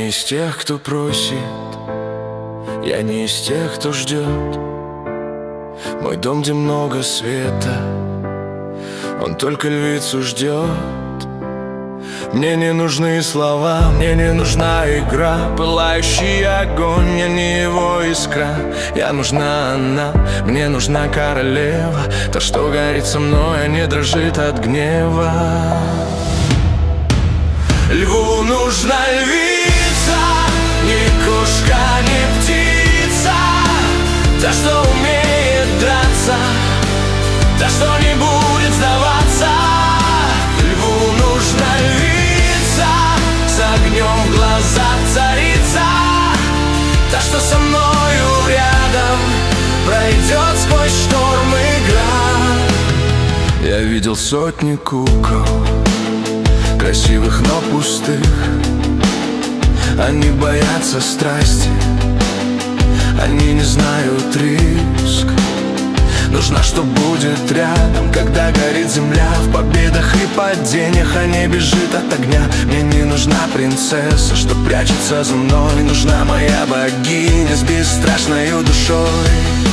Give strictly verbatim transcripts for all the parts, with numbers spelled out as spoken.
не из тех, кто просит, я не из тех, кто ждет. Мой дом, где много света, он только львицу ждет. Мне не нужны слова, мне не нужна игра. Пылающий огонь, я не его искра. Я нужна она, мне нужна королева, та, что горит со мной, а не дрожит от гнева. Льву нужна львица, ни кошка, ни птица, та, что умеет драться, та, что не будет сдаваться. Льву нужна львица, с огнем в глазах царица, та, что со мною рядом пройдет сквозь шторм и град. Я видел сотни кукол, красивых, но пустых. Они боятся страсти, они не знают риск. Нужна, что будет рядом, когда горит земля, в победах и падениях, а не бежит от огня. Мне не нужна принцесса, что прячется за мной. Нужна моя богиня с бесстрашною душой.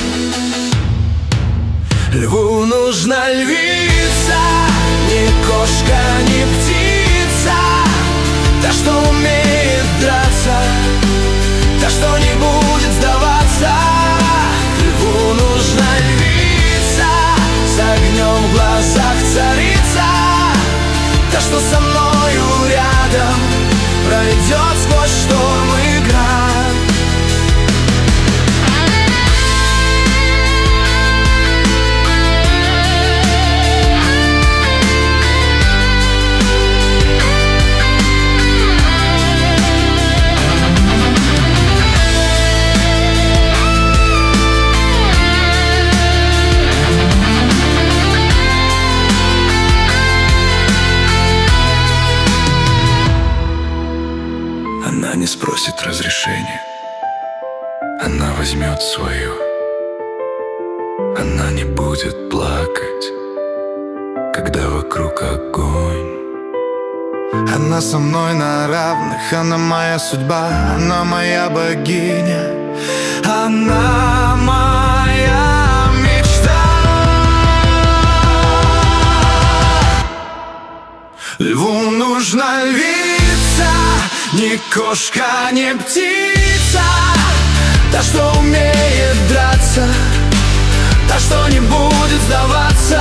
Льву нужна львица, ни кошка, ни птица, та, что умеет драться, та, что не будет сдаваться. Льву нужна львица, с огнем в глазах царица, та, что со мною рядом пройдет сквозь шторм и град. Она не спросит разрешения, она возьмет свое. Она не будет плакать, когда вокруг огонь. Она со мной на равных, она моя судьба, она моя богиня, она моя мечта. Льву нужна львица, ни кошка, ни птица, та, что умеет драться, та, что не будет сдаваться.